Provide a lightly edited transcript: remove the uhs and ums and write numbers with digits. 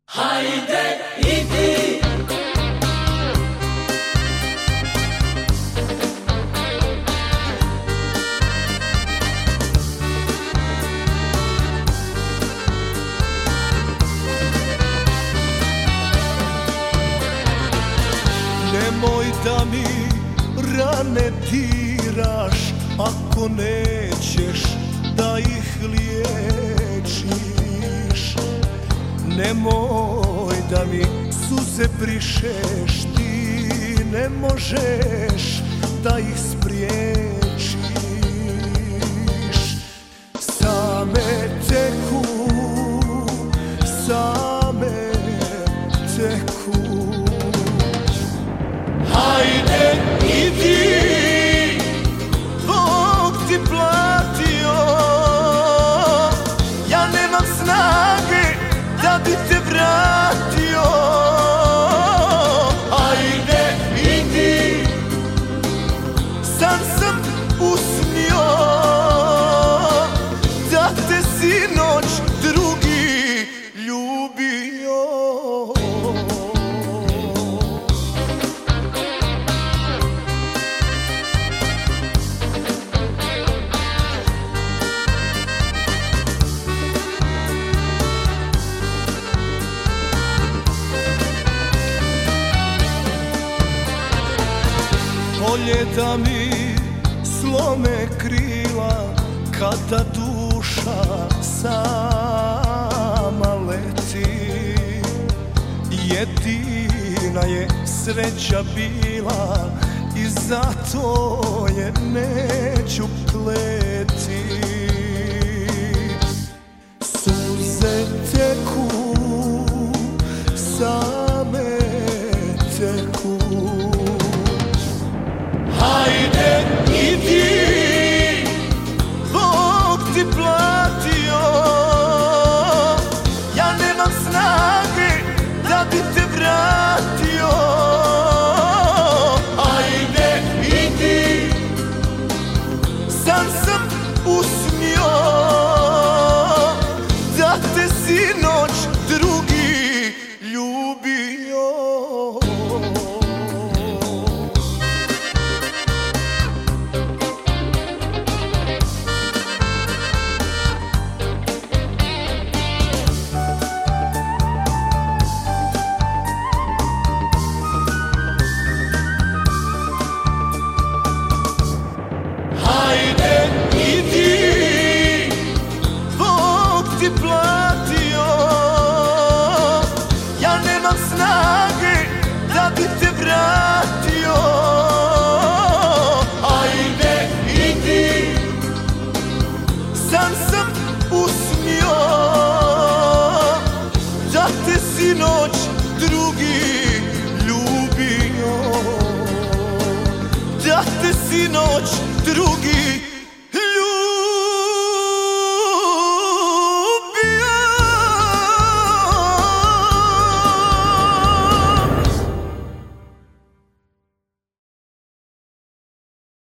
Hajde, idi! Nemoj da mi rane diraš ako nećeš da ih liječiš. Nemoj da mi suze brišeš, ti ne možeš da ih spriječiš. Same teku, same teku. Hajde, idi, Bog ti platio, ja nemam snage da bi te vratio. Hajde, idi, sam usnio da te sinoć drugi ljubio. Ljeta mi slome krila kada duša sama leti. Jedina je sreća bila i zato je neću kleti. Suze teku,